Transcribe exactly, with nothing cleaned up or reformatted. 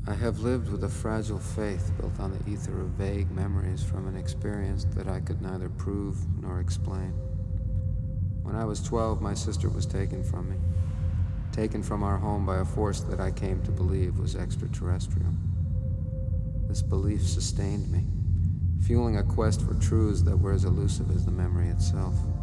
I have lived with a fragile faith built on the ether of vague memories from an experience that I could neither prove nor explain. When I was twelve, my sister was taken from me, taken from our home by a force that I came to believe was extraterrestrial. This belief sustained me, fueling a quest for truths that were as elusive as the memory itself.